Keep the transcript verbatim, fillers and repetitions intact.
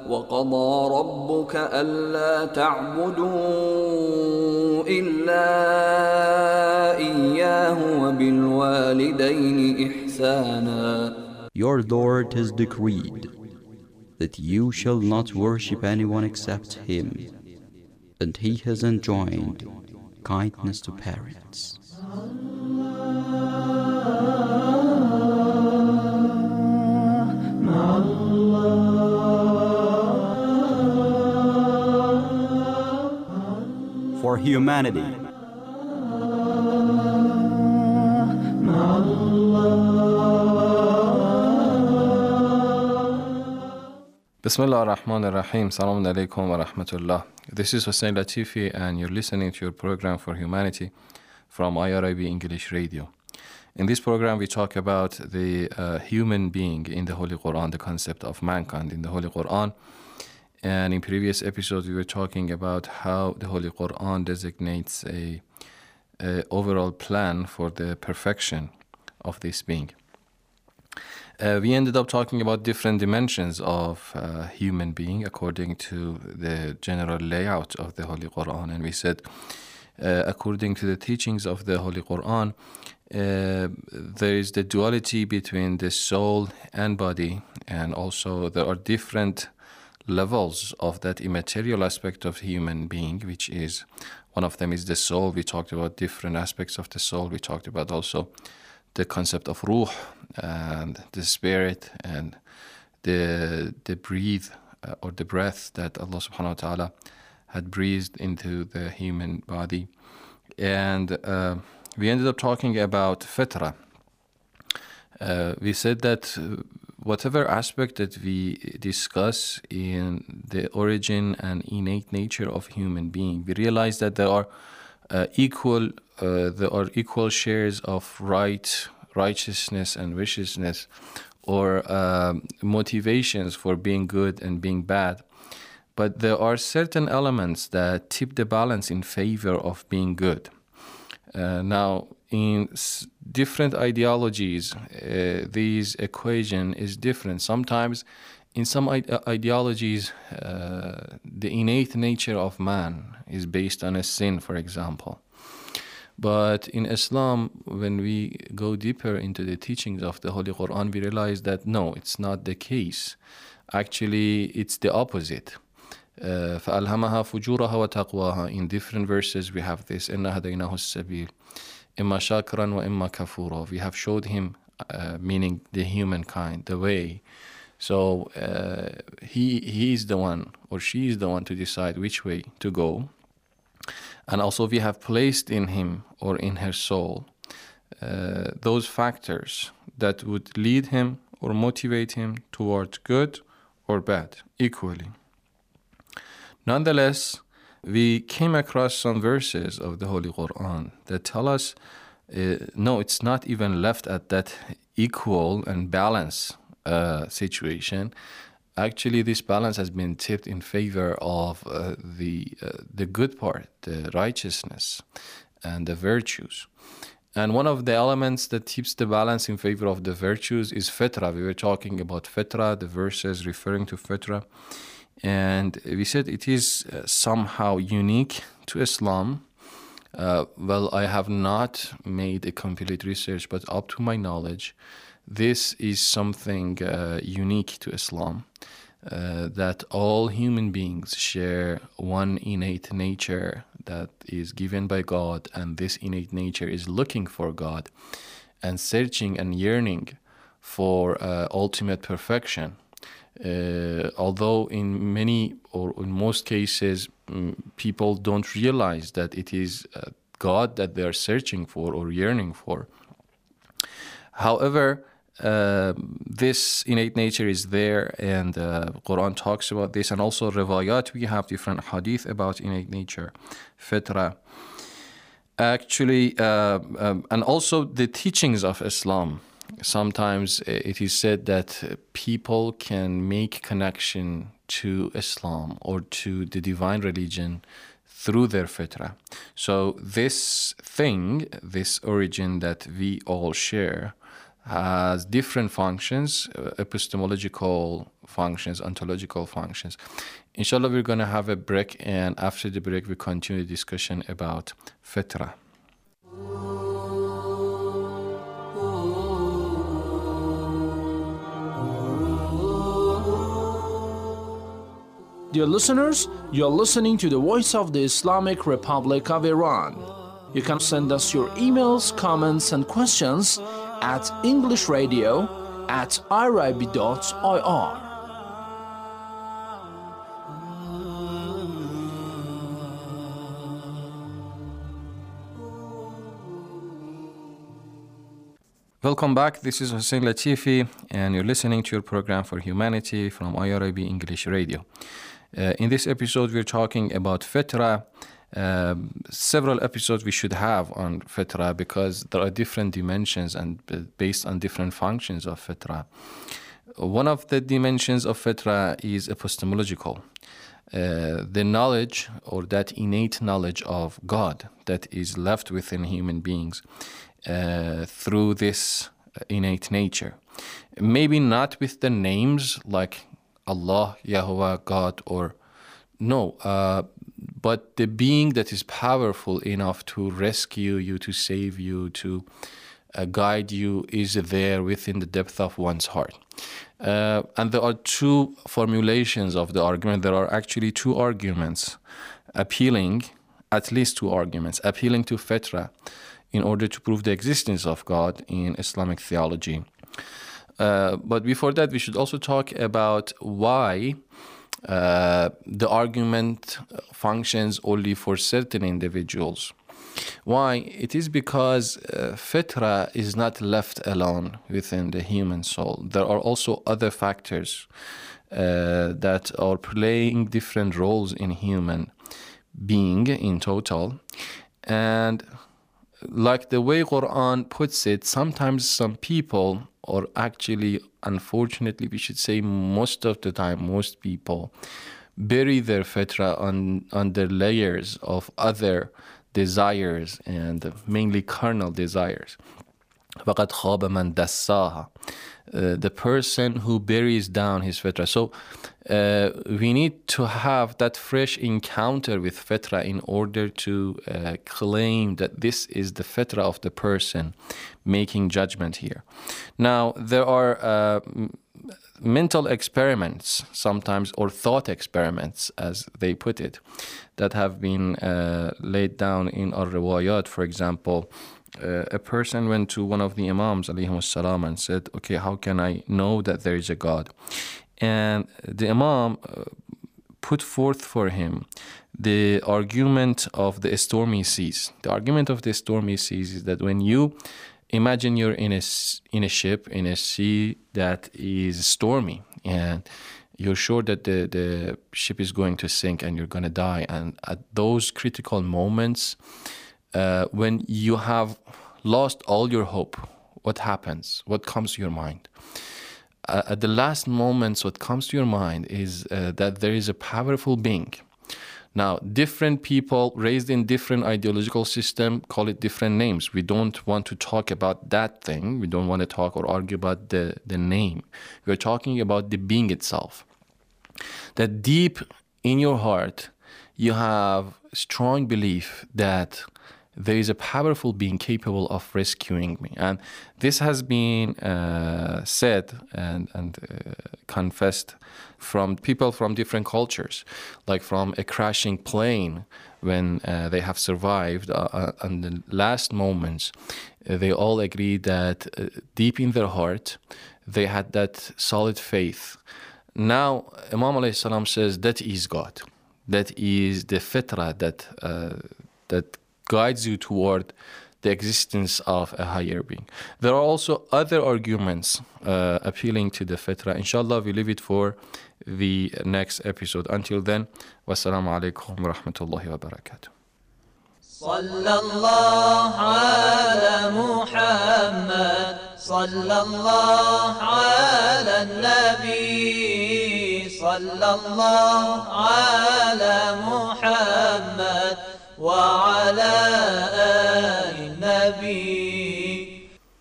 وقضى ربك ألا تعبدوا إلا إياه وبالوالدين إحسانا. Your Lord has decreed that you shall not worship anyone except Him, and He has enjoined kindness to parents. For humanity. Bismillah ar-Rahman ar-Rahim. Salaam alaikum wa rahmatullah. This is Hussein Latifi and you're listening to your program For Humanity from I R I B English Radio. In this program we talk about the uh, human being in the Holy Quran, the concept of mankind in the Holy Quran. And in previous episodes we were talking about how the Holy Quran designates a, a overall plan for the perfection of this being. Uh, we ended up talking about different dimensions of uh, human being according to the general layout of the Holy Quran. And we said, uh, according to the teachings of the Holy Quran, uh, there is the duality between the soul and body, and also there are different levels of that immaterial aspect of human being, which is, one of them is the soul. We talked about different aspects of the soul. We talked about also the concept of ruh and the spirit and the the breathe uh, or the breath that Allah subhanahu wa ta'ala had breathed into the human body. And uh, we ended up talking about fitra. Uh, we said that uh, whatever aspect that we discuss in the origin and innate nature of human being, we realize that there are uh, equal uh, there are equal shares of right, righteousness and viciousness, or uh, motivations for being good and being bad. But there are certain elements that tip the balance in favor of being good. Uh, now, in s- different ideologies, uh, this equation is different. Sometimes, in some ide- ideologies, uh, the innate nature of man is based on a sin, for example. But in Islam, when we go deeper into the teachings of the Holy Quran, we realize that no, it's not the case. Actually, it's the opposite. Uh, فَأَلْهَمَهَا فُجُورَهَا وَتَقْوَاهَا. In different verses we have this, إِنَّا هَدَيْنَاهُ السَّبِيلَ إِمَّا شَاكِرًا وَإِمَّا كَفُورًا. We have showed him, uh, meaning the humankind, the way. So uh, he he is the one, or she is the one, to decide which way to go. And also we have placed in him or in her soul uh, those factors that would lead him or motivate him towards good or bad equally. Nonetheless, we came across some verses of the Holy Quran that tell us, uh, no, it's not even left at that equal and balance uh, situation. Actually, this balance has been tipped in favor of uh, the uh, the good part, the righteousness and the virtues. And one of the elements that tips the balance in favor of the virtues is fitra. We were talking about fitra, the verses referring to fitra. And we said it is uh, somehow unique to Islam. Uh, well, I have not made a complete research, but up to my knowledge, this is something uh, unique to Islam, uh, that all human beings share one innate nature that is given by God, and this innate nature is looking for God and searching and yearning for uh, ultimate perfection. Uh, although in many or in most cases, um, people don't realize that it is uh, God that they are searching for or yearning for. However, uh, this innate nature is there, and uh, Quran talks about this, and also riwayat, we have different hadith about innate nature, fitra. Actually, uh, um, and also the teachings of Islam. Sometimes it is said that people can make connection to Islam or to the divine religion through their fitra. So this thing, this origin that we all share, has different functions, uh, epistemological functions, ontological functions. Inshallah, we're going to have a break, and after the break, we continue the discussion about fitra. Dear listeners, you're listening to the Voice of the Islamic Republic of Iran. You can send us your emails, comments, and questions at englishradio at irib dot I R. Welcome back. This is Hussein Latifi, and you're listening to your program for humanity from I R I B English Radio. Uh, in this episode, we're talking about fitra. Uh, several episodes we should have on fitra because there are different dimensions and uh, based on different functions of fitra. One of the dimensions of fitra is epistemological. Uh, the knowledge or that innate knowledge of God that is left within human beings uh, through this innate nature. Maybe not with the names like Allah, Yahuwah, God, or no, uh, but the being that is powerful enough to rescue you, to save you, to uh, guide you is there within the depth of one's heart. Uh, and there are two formulations of the argument. There are actually two arguments appealing, at least two arguments, appealing to fitra in order to prove the existence of God in Islamic theology. Uh, but before that, we should also talk about why uh, the argument functions only for certain individuals. Why? It is because uh, fitra is not left alone within the human soul. There are also other factors uh, that are playing different roles in human being in total. And like the way Quran puts it, sometimes some people, or actually, unfortunately, we should say most of the time, most people bury their fitra on, under layers of other desires and mainly carnal desires. فَقَدْ خَابَ مَنْ دَسَّاهَا. Uh, the person who buries down his fitra. So uh, we need to have that fresh encounter with fitra in order to uh, claim that this is the fitra of the person making judgment here. Now, there are uh, mental experiments sometimes, or thought experiments, as they put it, that have been uh, laid down in al-riwayat. For example, Uh, a person went to one of the Imams alayhim salam and said, okay, how can I know that there is a God? And the Imam uh, put forth for him the argument of the stormy seas. The argument of the stormy seas is that when you imagine you're in a, in a ship, in a sea that is stormy, and you're sure that the, the ship is going to sink and you're going to die. And at those critical moments, Uh, when you have lost all your hope, what happens? What comes to your mind? Uh, at the last moments, what comes to your mind is uh, that there is a powerful being. Now, different people raised in different ideological system call it different names. We don't want to talk about that thing. We don't want to talk or argue about the, the name. We're talking about the being itself. That deep in your heart, you have strong belief that there is a powerful being capable of rescuing me. And this has been uh, said and, and uh, confessed from people from different cultures, like from a crashing plane when uh, they have survived. Uh, on the last moments, uh, they all agree that uh, deep in their heart, they had that solid faith. Now, Imam alayhi salam says that is God. That is the fitra that uh, that guides you toward the existence of a higher being. There are also other arguments uh, appealing to the fitra. Inshallah, we leave it for the next episode. Until then, wassalamu alaikum wa rahmatullahi wa barakatuh. صلى الله على محمد صلى الله على النبي صلى الله على محمد وعلى آل النبي